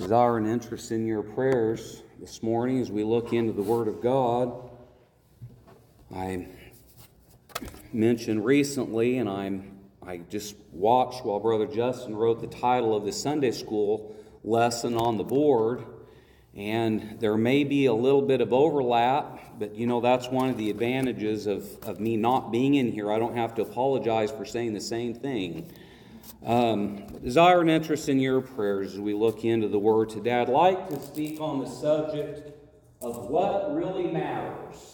Desire and interest in your prayers this morning as we look into the Word of God. I mentioned recently, and I just watched while Brother Justin wrote the title of the Sunday school lesson on the board, and there may be a little bit of overlap, but that's one of the advantages of me not being in here. I don't have to apologize for saying the same thing. Desire and interest in your prayers as we look into the Word today. I'd like to speak on the subject of what really matters.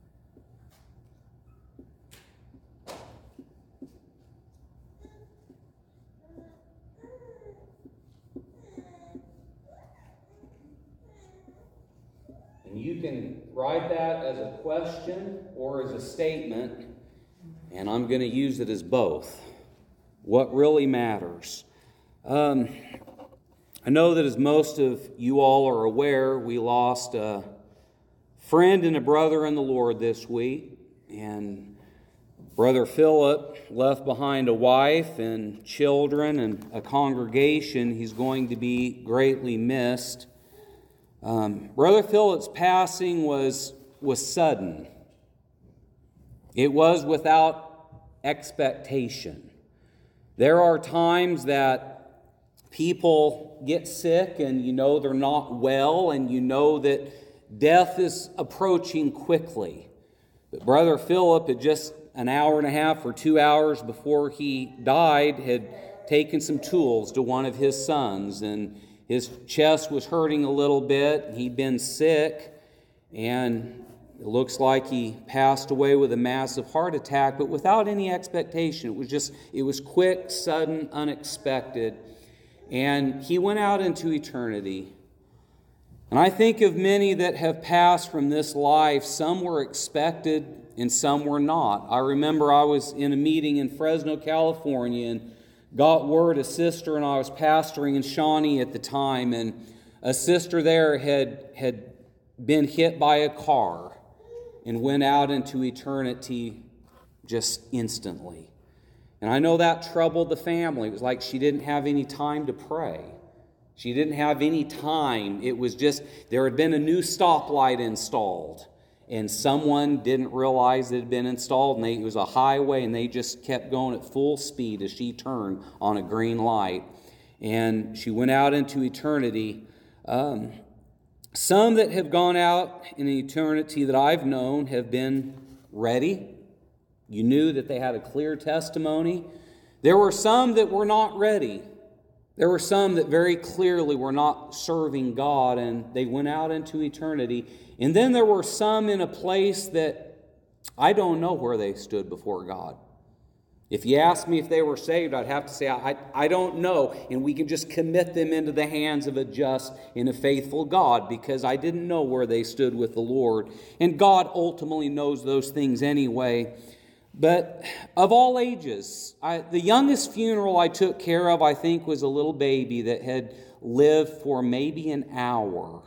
And you can write that as a question or as a statement, and I'm going to use it as both. What really matters. I know that as most of you all are aware, we lost a friend and a brother in the Lord this week. And Brother Philip left behind a wife and children and a congregation. He's going to be greatly missed. Brother Philip's passing was sudden. It was without expectation. There are times that people get sick and they're not well, and that death is approaching quickly. But Brother Philip, at just an hour and a half or 2 hours before he died, had taken some tools to one of his sons, and his chest was hurting a little bit. He'd been sick, and it looks like he passed away with a massive heart attack, but without any expectation. It was quick, sudden, unexpected. And he went out into eternity. And I think of many that have passed from this life. Some were expected and some were not. I remember I was in a meeting in Fresno, California, and got word a sister, and I was pastoring in Shawnee at the time, and a sister there had been hit by a car and went out into eternity just instantly. And I know that troubled the family. It was like she didn't have any time to pray. She didn't have any time. It was just, there had been a new stoplight installed, and someone didn't realize it had been installed, and it was a highway, and they just kept going at full speed as she turned on a green light. And she went out into eternity. Some that have gone out in eternity that I've known have been ready. You knew that they had a clear testimony. There were some that were not ready. There were some that very clearly were not serving God, and they went out into eternity. And then there were some in a place that I don't know where they stood before God. If you asked me if they were saved, I'd have to say, I don't know. And we can just commit them into the hands of a just and a faithful God, because I didn't know where they stood with the Lord. And God ultimately knows those things anyway. But of all ages, the youngest funeral I took care of, I think, was a little baby that had lived for maybe an hour,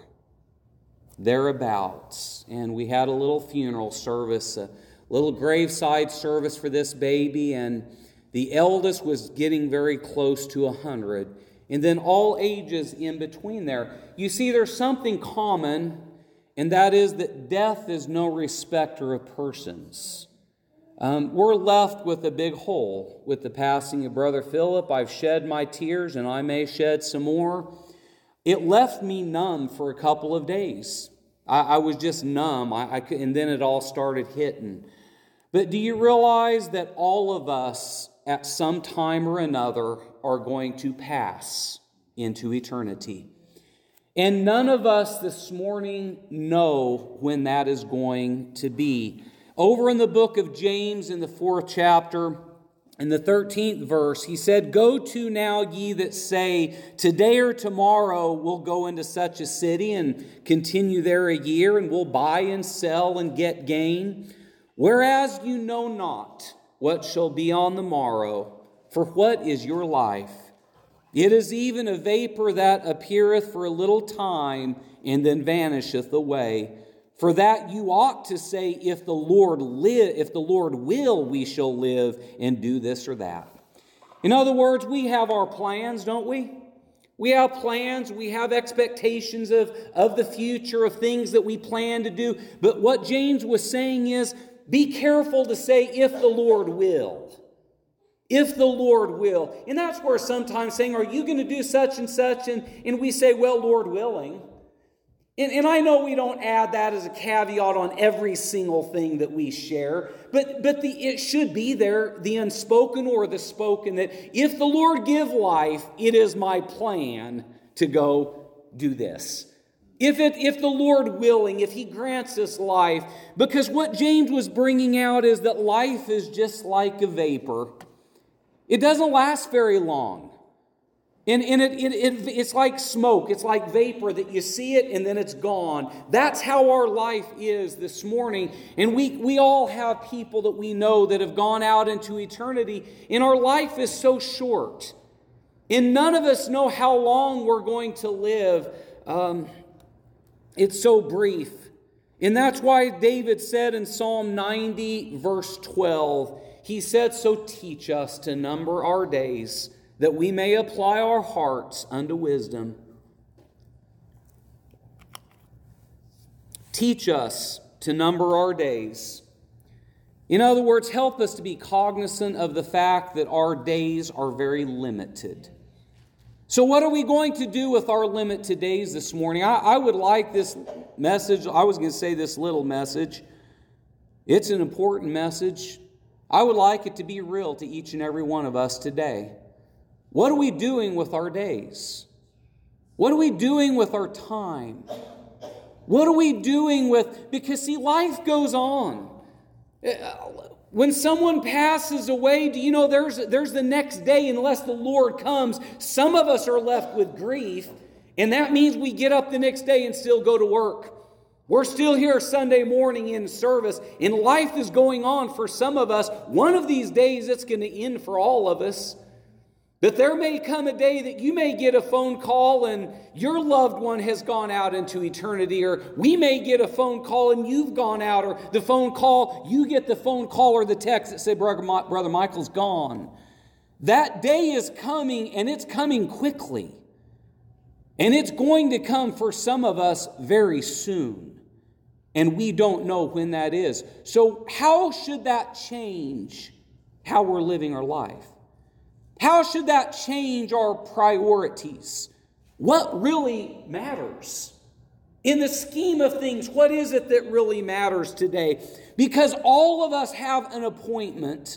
thereabouts. And we had a little funeral service, little graveside service for this baby, and the eldest was getting very close to 100, and then all ages in between there. You see, there's something common, and that is that death is no respecter of persons. We're left with a big hole with the passing of Brother Philip. I've shed my tears, and I may shed some more. It left me numb for a couple of days. I was just numb, and then it all started hitting. But do you realize that all of us at some time or another are going to pass into eternity? And none of us this morning know when that is going to be. Over in the book of James in the 4th chapter, in the 13th verse, he said, "Go to now ye that say, today or tomorrow we'll go into such a city and continue there a year, and we'll buy and sell and get gain. Whereas you know not what shall be on the morrow, for what is your life? It is even a vapor that appeareth for a little time, and then vanisheth away. For that you ought to say, if the Lord will, we shall live and do this or that." In other words, we have our plans, don't we? We have plans, we have expectations of the future, of things that we plan to do. But what James was saying is, be careful to say, if the Lord will. If the Lord will. And that's where sometimes saying, are you going to do such and such? And we say, well, Lord willing. And I know we don't add that as a caveat on every single thing that we share, but it should be there, the unspoken or the spoken, that if the Lord give life, it is my plan to go do this. If the Lord willing, if He grants us life, because what James was bringing out is that life is just like a vapor. It doesn't last very long. And it's like smoke. It's like vapor that you see it and then it's gone. That's how our life is this morning. And we all have people that we know that have gone out into eternity. And our life is so short. And none of us know how long we're going to live. It's so brief. And that's why David said in Psalm 90, verse 12, he said, so teach us to number our days, that we may apply our hearts unto wisdom. Teach us to number our days. In other words, help us to be cognizant of the fact that our days are very limited. So what are we going to do with our limited days this morning? I would like this message, I was going to say this little message. It's an important message. I would like it to be real to each and every one of us today. What are we doing with our days? What are we doing with our time? What are we doing with... Because, see, life goes on. When someone passes away, do you know there's the next day unless the Lord comes? Some of us are left with grief, and that means we get up the next day and still go to work. We're still here Sunday morning in service, and life is going on for some of us. One of these days, it's going to end for all of us. But there may come a day that you may get a phone call and your loved one has gone out into eternity, or we may get a phone call and you've gone out, or you get the phone call or the text that say, Brother Michael's gone. That day is coming, and it's coming quickly. And it's going to come for some of us very soon. And we don't know when that is. So how should that change how we're living our life? How should that change our priorities? What really matters? In the scheme of things, what is it that really matters today? Because all of us have an appointment.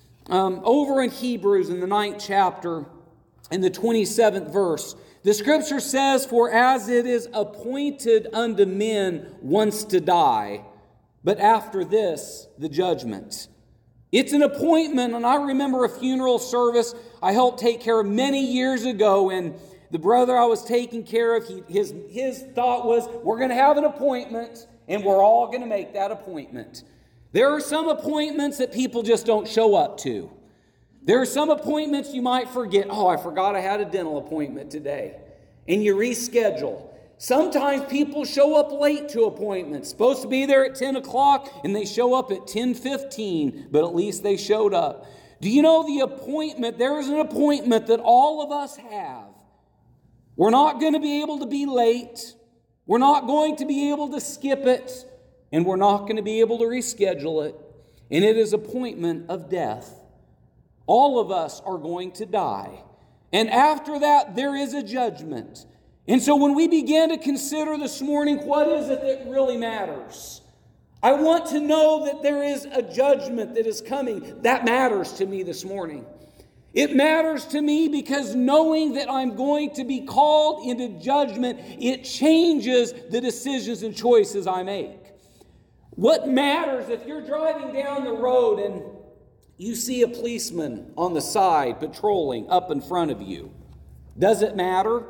Over in Hebrews in the 9th chapter, in the 27th verse, the scripture says, for as it is appointed unto men once to die, but after this, the judgment. It's an appointment, and I remember a funeral service I helped take care of many years ago, and the brother I was taking care of, his thought was, we're going to have an appointment, and we're all going to make that appointment. There are some appointments that people just don't show up to. There are some appointments you might forget. Oh, I forgot I had a dental appointment today. And you reschedule. Sometimes people show up late to appointments. Supposed to be there at 10 o'clock and they show up at 10:15, but at least they showed up. Do you know the appointment? There is an appointment that all of us have. We're not going to be able to be late. We're not going to be able to skip it. And we're not going to be able to reschedule it. And it is appointment of death. All of us are going to die. And after that, there is a judgment. And so when we begin to consider this morning, what is it that really matters? I want to know that there is a judgment that is coming. That matters to me this morning. It matters to me because knowing that I'm going to be called into judgment, it changes the decisions and choices I make. What matters if you're driving down the road and you see a policeman on the side patrolling up in front of you? Does it matter?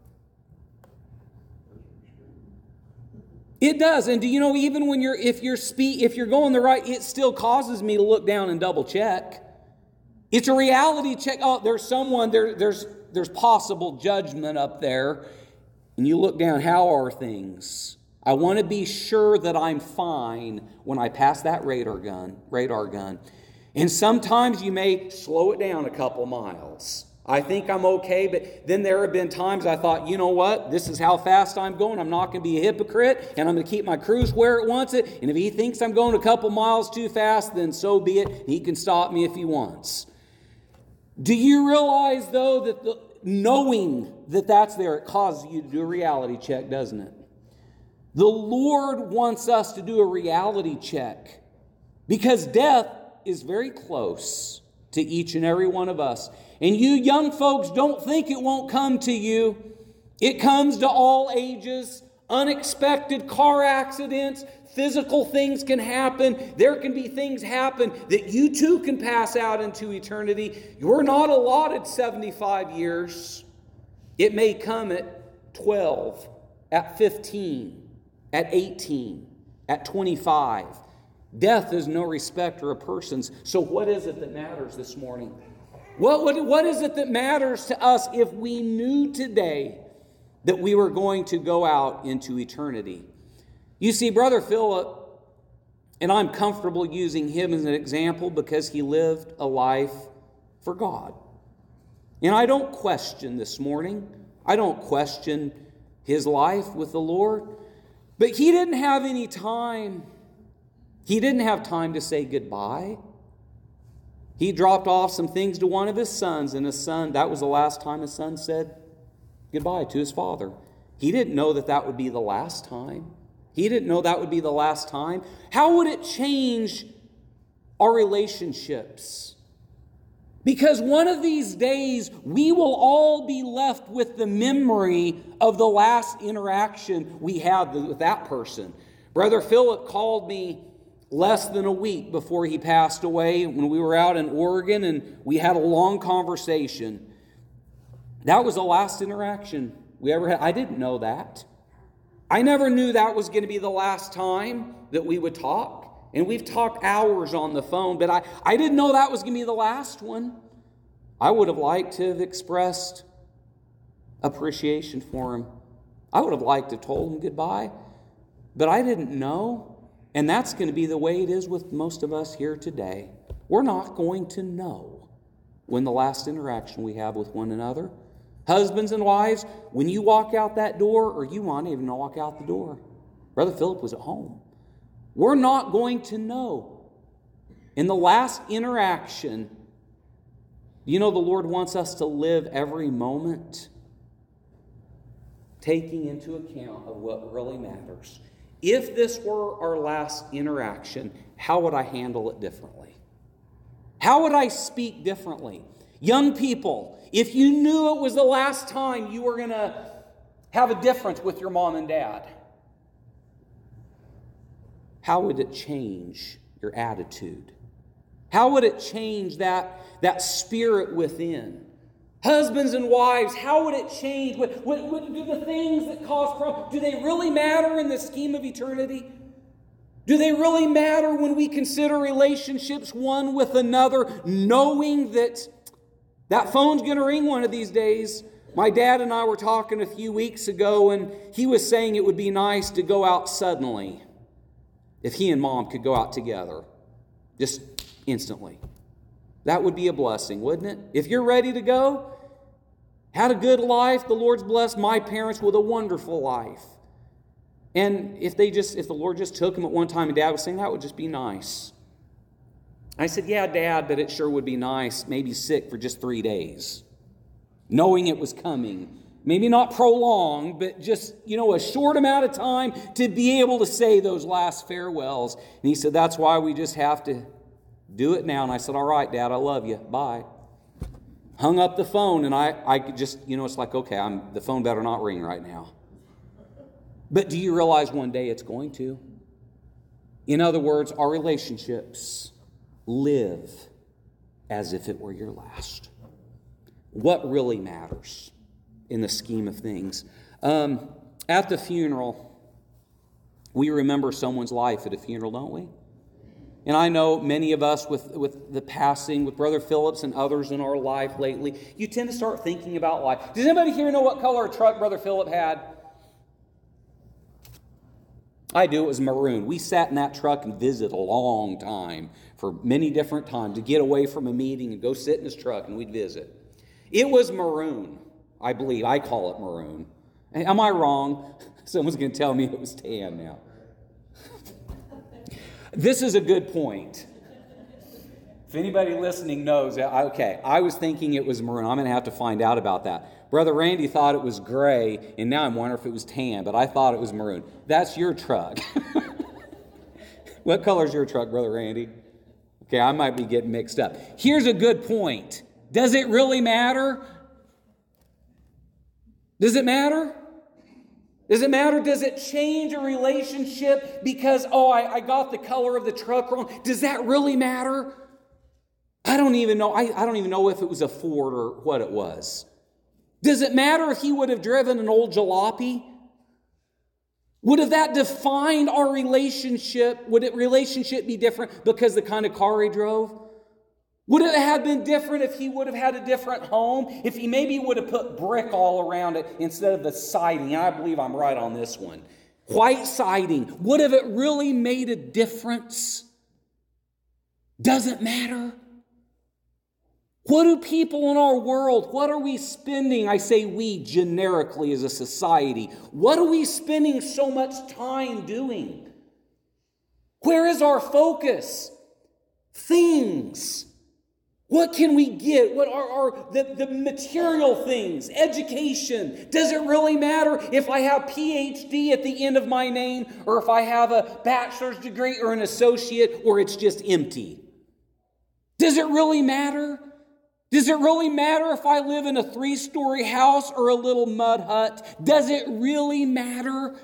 It does. And do you know, even when if you're going the right, it still causes me to look down and double check. It's a reality check. Oh, there's someone there's possible judgment up there. And you look down, how are things? I want to be sure that I'm fine when I pass that radar gun. And sometimes you may slow it down a couple miles. I think I'm okay, but then there have been times I thought, you know what? This is how fast I'm going. I'm not going to be a hypocrite, and I'm going to keep my cruise where it wants it. And if he thinks I'm going a couple miles too fast, then so be it. He can stop me if he wants. Do you realize, though, that knowing that that's there, it causes you to do a reality check, doesn't it? The Lord wants us to do a reality check because death is very close to each and every one of us. And you young folks, don't think it won't come to you. It comes to all ages. Unexpected car accidents, physical things can happen. There can be things happen that you too can pass out into eternity. You're not allotted 75 years. It may come at 12, at 15, at 18, at 25. Death is no respecter of persons. So what is it that matters this morning? What is it that matters to us if we knew today that we were going to go out into eternity? You see, Brother Philip, and I'm comfortable using him as an example because he lived a life for God. And I don't question this morning. I don't question his life with the Lord. But he didn't have any time. He didn't have time to say goodbye. He dropped off some things to one of his sons, and his son, that was the last time his son said goodbye to his father. He didn't know that that would be the last time. He didn't know that would be the last time. How would it change our relationships? Because one of these days, we will all be left with the memory of the last interaction we had with that person. Brother Philip called me less than a week before he passed away when we were out in Oregon, and we had a long conversation. That was the last interaction we ever had. I didn't know that. I never knew that was going to be the last time that we would talk. And we've talked hours on the phone, but I didn't know that was going to be the last one. I would have liked to have expressed appreciation for him. I would have liked to have told him goodbye, but I didn't know. And that's going to be the way it is with most of us here today. We're not going to know when the last interaction we have with one another. Husbands and wives, when you walk out that door, or you might even walk out the door. Brother Philip was at home. We're not going to know. In the last interaction, you know the Lord wants us to live every moment taking into account of what really matters. If this were our last interaction, how would I handle it differently? How would I speak differently? Young people, if you knew it was the last time you were going to have a difference with your mom and dad, how would it change your attitude? How would it change that spirit within? Husbands and wives, how would it change? What do the things that cause problems, do they really matter in the scheme of eternity? Do they really matter when we consider relationships one with another, knowing that phone's going to ring one of these days? My dad and I were talking a few weeks ago, and he was saying it would be nice to go out suddenly if he and Mom could go out together, just instantly. That would be a blessing, wouldn't it? If you're ready to go, had a good life, the Lord's blessed my parents with a wonderful life. And if the Lord just took them at one time, and Dad was saying, that would just be nice. I said, yeah, Dad, but it sure would be nice, maybe sick for just 3 days, knowing it was coming. Maybe not prolonged, but just, a short amount of time to be able to say those last farewells. And he said, that's why we just have to do it now. And I said, all right, Dad, I love you. Bye. Hung up the phone, and I just, it's like, okay, the phone better not ring right now. But do you realize one day it's going to? In other words, our relationships live as if it were your last. What really matters in the scheme of things? At the funeral, we remember someone's life at a funeral, don't we? And I know many of us with the passing, with Brother Phillips and others in our life lately, you tend to start thinking about life. Does anybody here know what color truck Brother Philip had? I do. It was maroon. We sat in that truck and visited a long time, for many different times, to get away from a meeting and go sit in his truck and we'd visit. It was maroon, I believe. I call it maroon. Am I wrong? Someone's going to tell me it was tan now. This is a good point. If anybody listening knows, okay, I was thinking it was maroon. I'm going to have to find out about that. Brother Randy thought it was gray, and now I'm wondering if it was tan, but I thought it was maroon. That's your truck. What color is your truck, Brother Randy? Okay, I might be getting mixed up. Here's a good point. Does it really matter? Does it matter? Does it matter? Does it change a relationship because, I got the color of the truck wrong? Does that really matter? I don't even know. I don't even know if it was a Ford or what it was. Does it matter if he would have driven an old jalopy? Would have that defined our relationship? Would it relationship be different because the kind of car he drove? Would it have been different if he would have had a different home? If he maybe would have put brick all around it instead of the siding? And I believe I'm right on this one. White siding. Would have it really made a difference? Doesn't matter. What do people in our world, what are we spending, I say we generically as a society, what are we spending so much time doing? Where is our focus? Things. What can we get? What are the material things? Education. Does it really matter if I have PhD at the end of my name, or if I have a bachelor's degree or an associate, or it's just empty? Does it really matter? Does it really matter if I live in a 3-story house or a little mud hut? Does it really matter?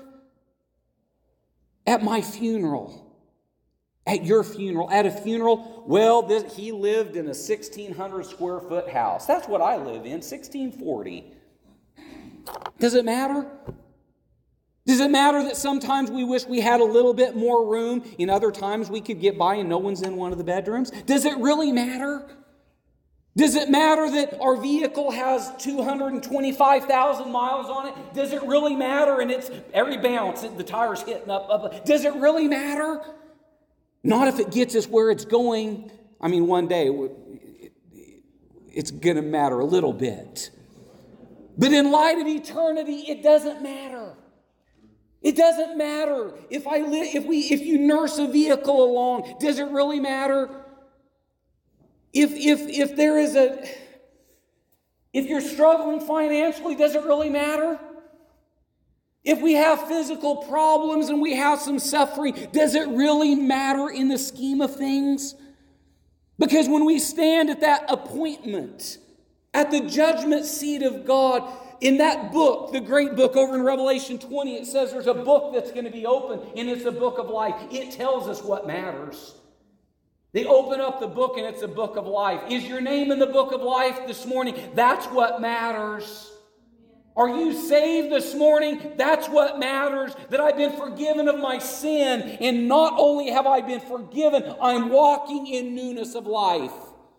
At my funeral, at your funeral, at a funeral, well, he lived in a 1,600 square foot house. That's what I live in, 1,640. Does it matter? Does it matter that sometimes we wish we had a little bit more room, and other times we could get by and no one's in one of the bedrooms? Does it really matter? Does it matter that our vehicle has 225,000 miles on it? Does it really matter? And it's every bounce, the tire's hitting up. Does it really matter? Not if it gets us where it's going. I mean, one day it's going to matter a little bit. But in light of eternity, it doesn't matter. It doesn't matter if you nurse a vehicle along. Does it really matter? If you're struggling financially, does it really matter? If we have physical problems and we have some suffering, does it really matter in the scheme of things? Because when we stand at that appointment, at the judgment seat of God, in that book, the great book over in Revelation 20, it says there's a book that's going to be open, and it's the book of life. It tells us what matters. They open up the book and it's a book of life. Is your name in the book of life this morning? That's what matters. Are you saved this morning? That's what matters. That I've been forgiven of my sin. And not only have I been forgiven, I'm walking in newness of life.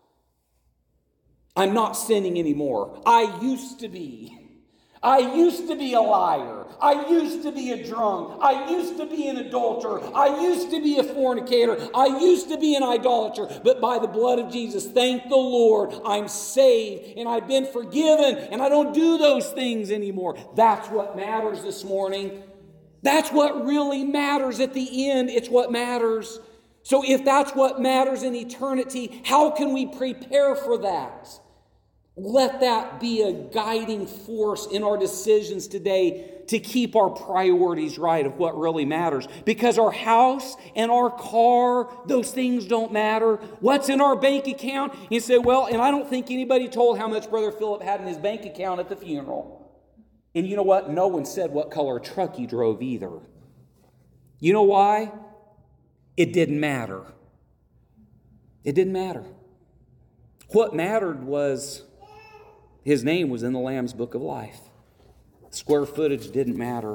I'm not sinning anymore. I used to be. I used to be a liar. I used to be a drunk. I used to be an adulterer. I used to be a fornicator. I used to be an idolater. But by the blood of Jesus, thank the Lord, I'm saved and I've been forgiven and I don't do those things anymore. That's what matters this morning. That's what really matters at the end. It's what matters. So if that's what matters in eternity, how can we prepare for that? Let that be a guiding force in our decisions today to keep our priorities right of what really matters. Because our house and our car, those things don't matter. What's in our bank account? You say, well, and I don't think anybody told how much Brother Philip had in his bank account at the funeral. And you know what? No one said what color truck he drove either. You know why? It didn't matter. It didn't matter. What mattered was his name was in the Lamb's Book of Life. Square footage didn't matter.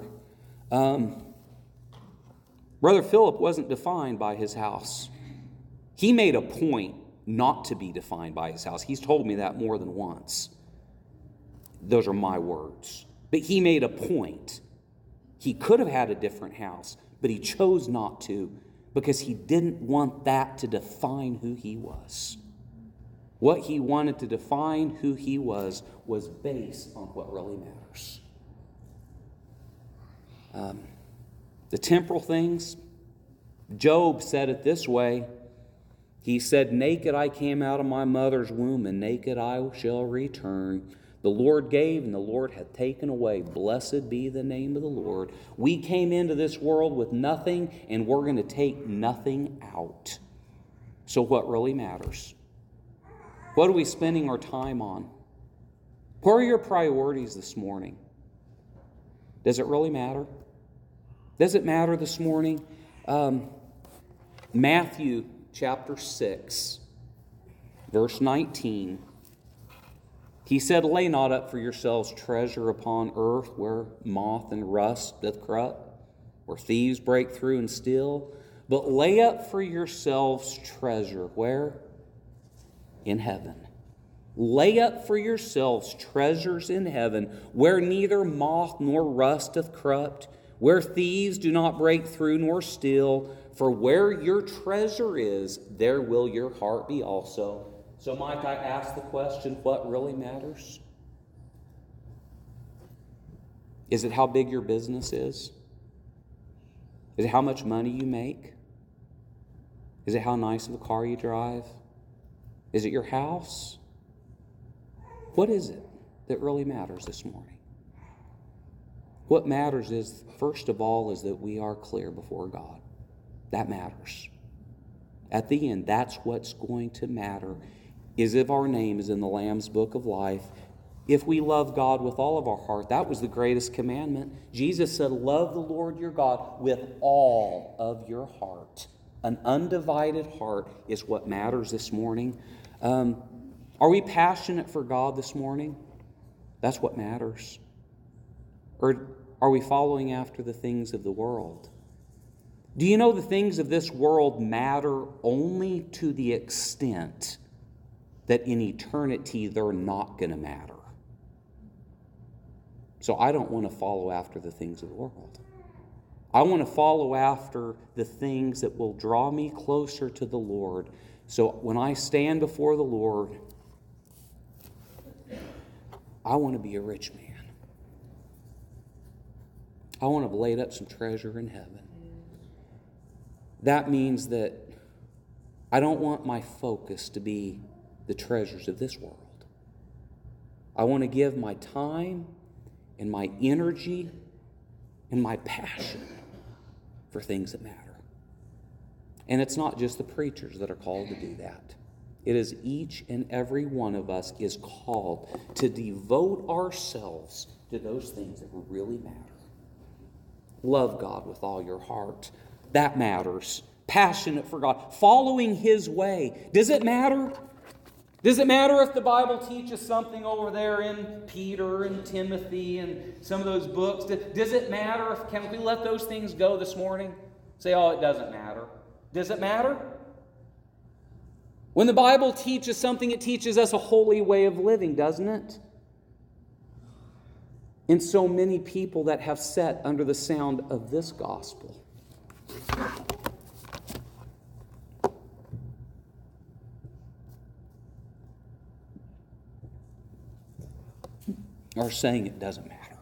Brother Philip wasn't defined by his house. He made a point not to be defined by his house. He's told me that more than once. Those are my words. But he made a point. He could have had a different house, but he chose not to because he didn't want that to define who he was. What he wanted to define who he was based on what really matters. The temporal things, Job said it this way. He said, naked I came out of my mother's womb, and naked I shall return. The Lord gave, and the Lord hath taken away. Blessed be the name of the Lord. We came into this world with nothing, and we're going to take nothing out. So what really matters? What are we spending our time on? What are your priorities this morning? Does it really matter? Does it matter this morning? Matthew chapter 6, verse 19. He said, lay not up for yourselves treasure upon earth, where moth and rust doth corrupt, where thieves break through and steal. But lay up for yourselves treasure. Where? In heaven. Lay up for yourselves treasures in heaven, where neither moth nor rust doth corrupt, where thieves do not break through nor steal. For where your treasure is, there will your heart be also. So might I ask the question, what really matters? Is it how big your business is? Is it how much money you make? Is it how nice of a car you drive? Is it your house? What is it that really matters this morning? What matters is, first of all, is that we are clear before God. That matters. At the end, that's what's going to matter, is if our name is in the Lamb's Book of Life. If we love God with all of our heart, that was the greatest commandment. Jesus said, love the Lord your God with all of your heart. An undivided heart is what matters this morning. Are we passionate for God this morning? That's what matters. Or are we following after the things of the world? Do you know the things of this world matter only to the extent that in eternity they're not going to matter? So I don't want to follow after the things of the world. I want to follow after the things that will draw me closer to the Lord. So when I stand before the Lord, I want to be a rich man. I want to have laid up some treasure in heaven. That means that I don't want my focus to be the treasures of this world. I want to give my time and my energy and my passion for things that matter. And it's not just the preachers that are called to do that. It is each and every one of us is called to devote ourselves to those things that really matter. Love God with all your heart. That matters. Passionate for God. Following His way. Does it matter? Does it matter if the Bible teaches something over there in Peter and Timothy and some of those books? Does it matter? Can we let those things go this morning? Say, oh, it doesn't matter. Does it matter? When the Bible teaches something, it teaches us a holy way of living, doesn't it? And so many people that have sat under the sound of this gospel are saying it doesn't matter.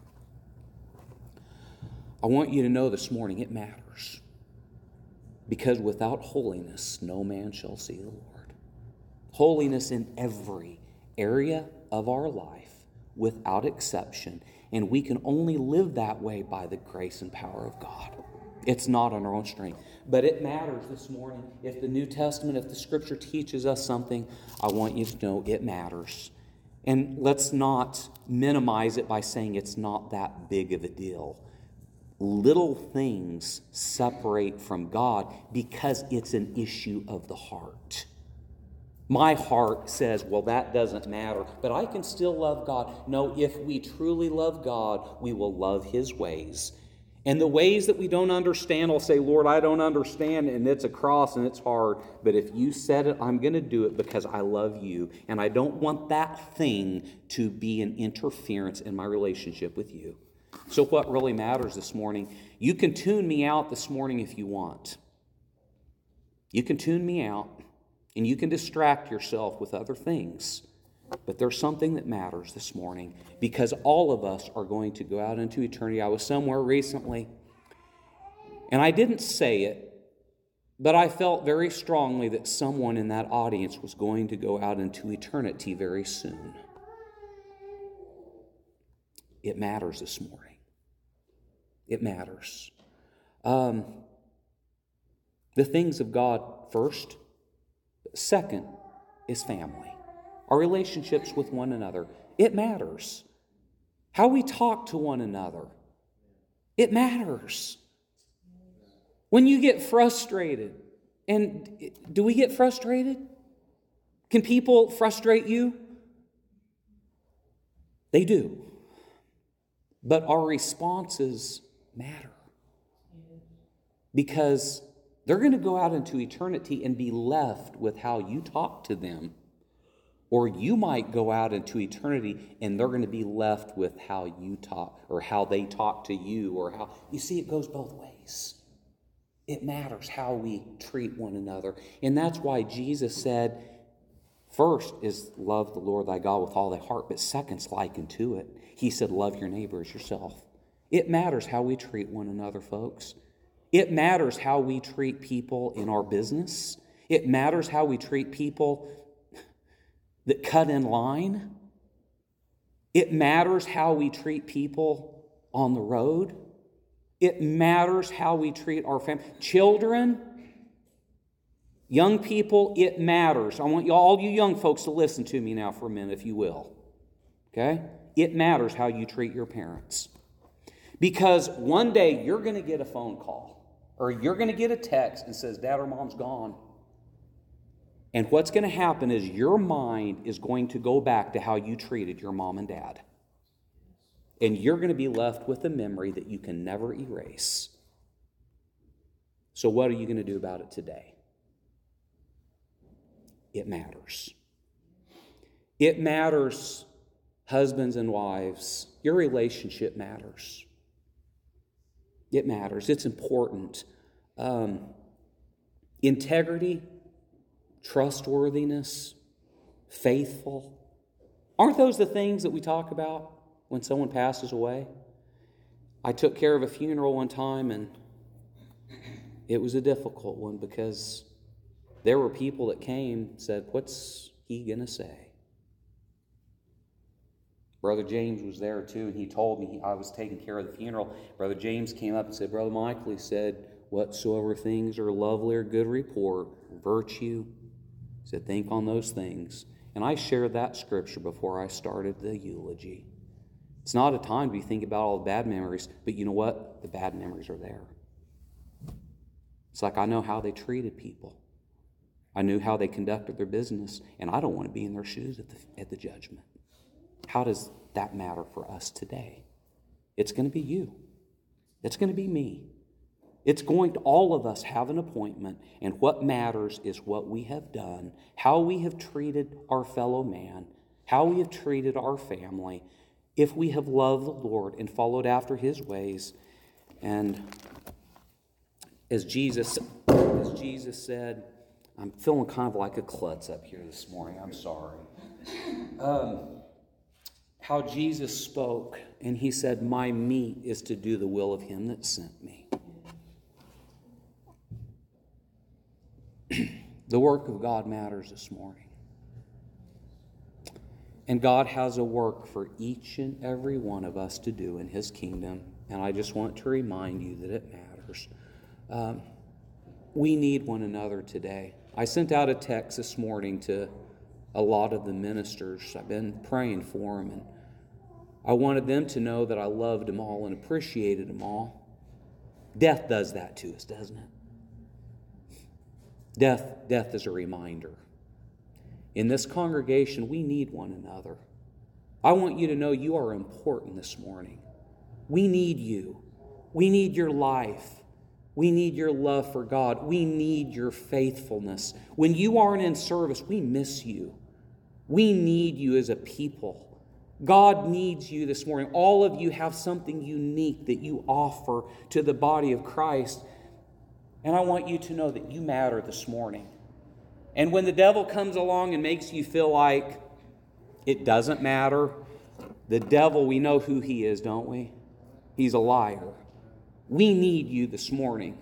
I want you to know this morning it matters. Because without holiness, no man shall see the Lord. Holiness in every area of our life, without exception. And we can only live that way by the grace and power of God. It's not on our own strength. But it matters this morning. If the New Testament, if the Scripture teaches us something, I want you to know it matters. And let's not minimize it by saying it's not that big of a deal. Little things separate from God because it's an issue of the heart. My heart says, well, that doesn't matter, but I can still love God. No, if we truly love God, we will love His ways. And the ways that we don't understand, I'll say, Lord, I don't understand, and it's a cross and it's hard. But if you said it, I'm going to do it because I love you. And I don't want that thing to be an interference in my relationship with you. So what really matters this morning, you can tune me out this morning if you want. You can tune me out. And you can distract yourself with other things. But there's something that matters this morning, because all of us are going to go out into eternity. I was somewhere recently, and I didn't say it, but I felt very strongly that someone in that audience was going to go out into eternity very soon. It matters this morning. It matters. The things of God first. Second is family. Our relationships with one another. It matters. How we talk to one another. It matters. When you get frustrated, and do we get frustrated? Can people frustrate you? They do. But our responses matter. Because they're going to go out into eternity and be left with how you talk to them. Or you might go out into eternity and they're going to be left with how you talk, or how they talk to you, or how... You see, it goes both ways. It matters how we treat one another. And that's why Jesus said, first is love the Lord thy God with all thy heart, but second's likened to it. He said, love your neighbor as yourself. It matters how we treat one another, folks. It matters how we treat people in our business. It matters how we treat people that cut in line. It matters how we treat people on the road. It matters how we treat our family. Children, young people, it matters. I want all you young folks to listen to me now for a minute, if you will. Okay? It matters how you treat your parents. Because one day you're going to get a phone call, or you're going to get a text that says, Dad or Mom's gone. And what's going to happen is your mind is going to go back to how you treated your mom and dad. And you're going to be left with a memory that you can never erase. So what are you going to do about it today? It matters. It matters, husbands and wives. Your relationship matters. It matters. It's important. Integrity, trustworthiness, faithful. Aren't those the things that we talk about when someone passes away? I took care of a funeral one time, and it was a difficult one because there were people that came and said, what's he going to say? Brother James was there too, and he told me I was taking care of the funeral. Brother James came up and said, Brother Michael, he said, whatsoever things are lovely or good report, virtue, he said, think on those things. And I shared that scripture before I started the eulogy. It's not a time to be thinking about all the bad memories, but you know what? The bad memories are there. It's like I know how they treated people. I knew how they conducted their business, and I don't want to be in their shoes at the judgment. How does that matter for us today? It's going to be you. It's going to be me. It's going to, all of us have an appointment, and what matters is what we have done, how we have treated our fellow man, how we have treated our family, if we have loved the Lord and followed after His ways. And as Jesus said, I'm feeling kind of like a klutz up here this morning. I'm sorry. How Jesus spoke, and He said, my meat is to do the will of Him that sent me. The work of God matters this morning. And God has a work for each and every one of us to do in His kingdom. And I just want to remind you that it matters. We need one another today. I sent out a text this morning to a lot of the ministers. I've been praying for them, and I wanted them to know that I loved them all and appreciated them all. Death does that to us, doesn't it? Death is a reminder. In this congregation, we need one another. I want you to know you are important this morning. We need you. We need your life. We need your love for God. We need your faithfulness. When you aren't in service, we miss you. We need you as a people. God needs you this morning. All of you have something unique that you offer to the body of Christ. And I want you to know that you matter this morning. And when the devil comes along and makes you feel like it doesn't matter, the devil, we know who he is, don't we? He's a liar. We need you this morning.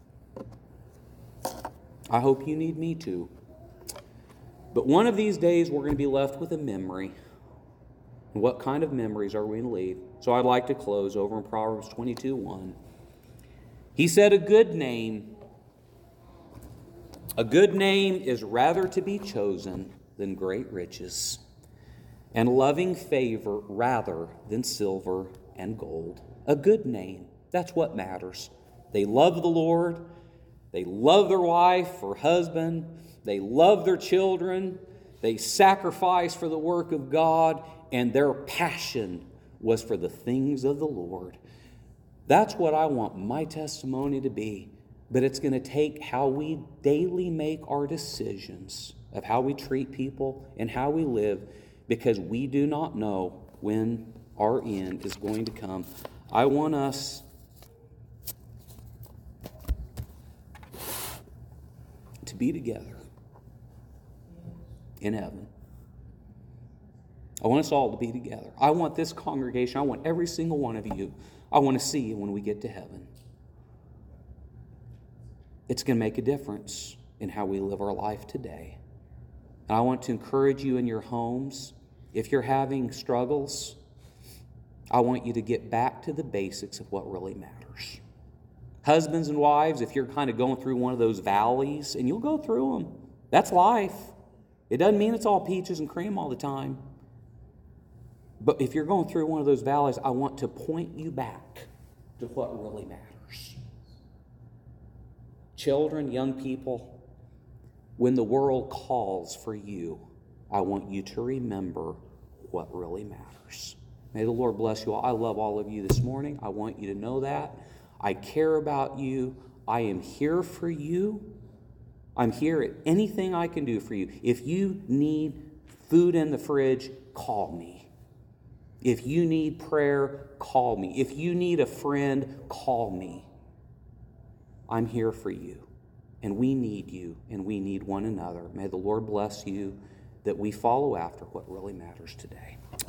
I hope you need me too. But one of these days we're going to be left with a memory. And what kind of memories are we going to leave? So I'd like to close over in Proverbs 22:1. He said, a good name is rather to be chosen than great riches, and loving favor rather than silver and gold. A good name, that's what matters. They love the Lord. They love their wife or husband. They love their children. They sacrifice for the work of God, and their passion was for the things of the Lord. That's what I want my testimony to be. But it's going to take how we daily make our decisions of how we treat people and how we live, because we do not know when our end is going to come. I want us to be together in heaven. I want us all to be together. I want this congregation, I want every single one of you, I want to see you when we get to heaven. It's going to make a difference in how we live our life today. And I want to encourage you in your homes. If you're having struggles, I want you to get back to the basics of what really matters. Husbands and wives, if you're kind of going through one of those valleys, and you'll go through them, that's life. It doesn't mean it's all peaches and cream all the time. But if you're going through one of those valleys, I want to point you back to what really matters. Children, young people, when the world calls for you, I want you to remember what really matters. May the Lord bless you all. I love all of you this morning. I want you to know that. I care about you. I am here for you. I'm here at anything I can do for you. If you need food in the fridge, call me. If you need prayer, call me. If you need a friend, call me. I'm here for you, and we need you, and we need one another. May the Lord bless you that we follow after what really matters today.